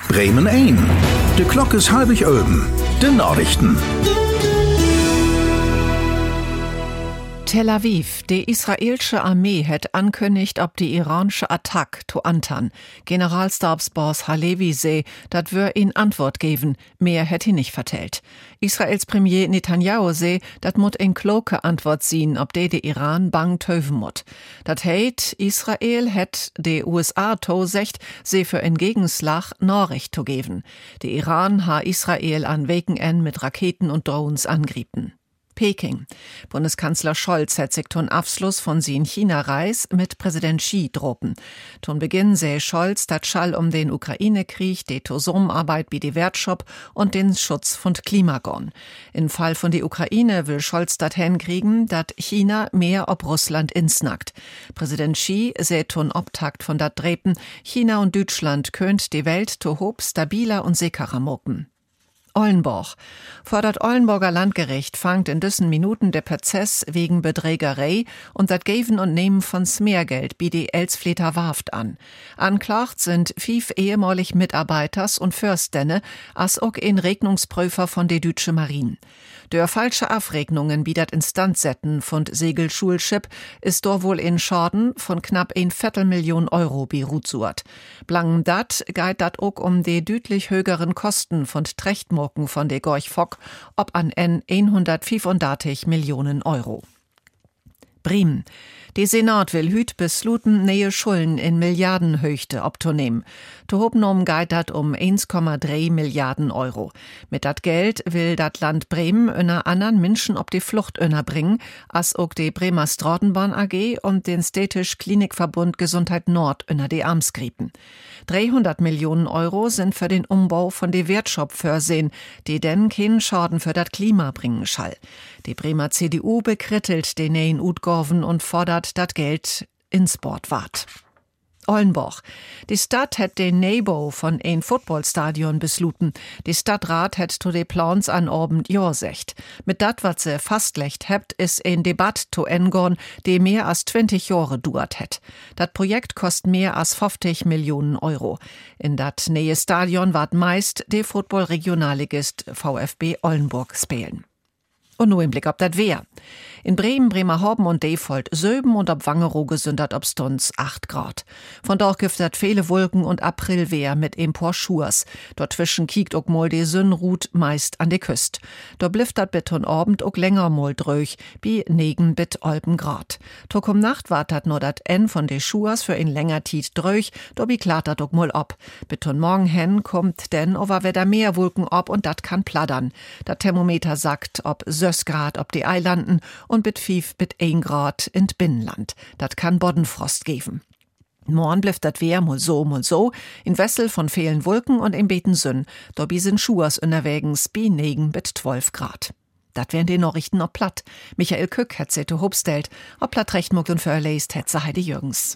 Bremen 1. De Klok is halbig öben. De Nachrichten. Tel Aviv. Die israelische Armee hat ankündigt, ob die iranische Attacke to Antan. Generalstabsboss Halevi sei, dat wär ihn Antwort geben. Mehr hätte ihn nicht vertellt. Israels Premier Netanyahu sei, dat mut in kloke Antwort sehen, ob de Iran bang töven mut. Dat heit, Israel het de USA to secht, se für en Gegenslag Nachricht to geben. De Iran ha Israel an Weken mit Raketen und Drohnen angrieben. Peking. Bundeskanzler Scholz hat sich zum Abschluss von sin China-Reis mit Präsident Xi droppen. Zum Beginn sähe Scholz, dat schall um den Ukraine-Krieg, die Zusammenarbeit wie die Wertschop und den Schutz von Klimagon. Im Fall von die Ukraine will Scholz dat hinkriegen, dat China mehr ob Russland insnackt. Präsident Xi sähe zum Obtakt von dat Drepen, China und Deutschland könnt die Welt to hob stabiler und sicherer mucken. Ollenborg. Vor dat Ollenborger Landgericht fangt in diesen Minuten der Prozess wegen Betrügerei und dat Geben und Nehmen von Smeergeld wie die Elsfleter Warft an. Anklagt sind 5 ehemalig Mitarbeiters und Fürstenne, as auch ein Regnungsprüfer von der Deutsche Marine. Durch falsche Abrechnungen wie dat Instandsetzen von Segelschulschiff ist doch wohl in Schaden von knapp 1/4 Million Euro beruht. Blangen dat geht dat auch um die deutlich höheren Kosten von Trechtmurken von der Gorch Fock, ob an 135 Millionen Euro. Bremen. Die Senat will hüt besluten neue Schulden in Milliardenhöchte obzunehmen. To hobnom geht dat um 1,3 Milliarden Euro. Mit dat Geld will dat Land Bremen einer anderen Menschen ob die Flucht bringen, as auch die Bremer Straßenbahn AG und den Städtisch Klinikverbund Gesundheit Nord die Armsgriepen. 300 Millionen Euro sind für den Umbau von de Wertschop vorsehen, die denn keinen Schaden für dat Klima bringen schall. Die Bremer CDU bekrittelt den neuen Utgorven und fordert dat Geld ins Sportwart. Ollenborg. Die Stadt hat den Neubau von ein Footballstadion besluten. Die Stadtrat hat to de Plans an Abend jorsecht. Mit dat, wat se fastlecht hebt, is ein Debatt to engorn, die mehr als 20 Jahre duert het. Dat Projekt kost mehr als 50 Millionen Euro. In dat neue Stadion ward meist de Football-Regionalligist VfB Ollenburg spielen. Und nur im Blick ob dat Wehr. In Bremen, Bremerhaven und Defold 7 und ob Wangerooge sind dat ob Stunds 8 Grad. Von dort gibt dat viele Wolken und Aprilwehr mit Schurs. Dort zwischen kiekt ook mal de Sünnrut meist an de Küst. Dort blifft dat bit und Abend ook länger mal dröch, bi 9 bit Olpen Grad. Tok um Nacht wart dat nur dat N von de Schurs für in länger Tiet dröch, do bi klart dat ook mal ob. Bit und morgen hen kommt denn over wieder mehr Wolken ob und dat kann pladdern. Dat Thermometer sagt ob 6 Grad ob die Eilanden und bit 5 bit 1 Grad in Binnenland. Dat kann Boddenfrost geben. Morgen blifft dat Wehr mal so, in Wessel von vielen Wolken und im Beten Sünn. Dobi sind Schuers unterwegs bi 9 bit 12 Grad. Dat wären die Nachrichten ob platt. Michael Kück hat se to hobstellt, ob platt recht muckt und verleist, hat se Heidi Jürgens.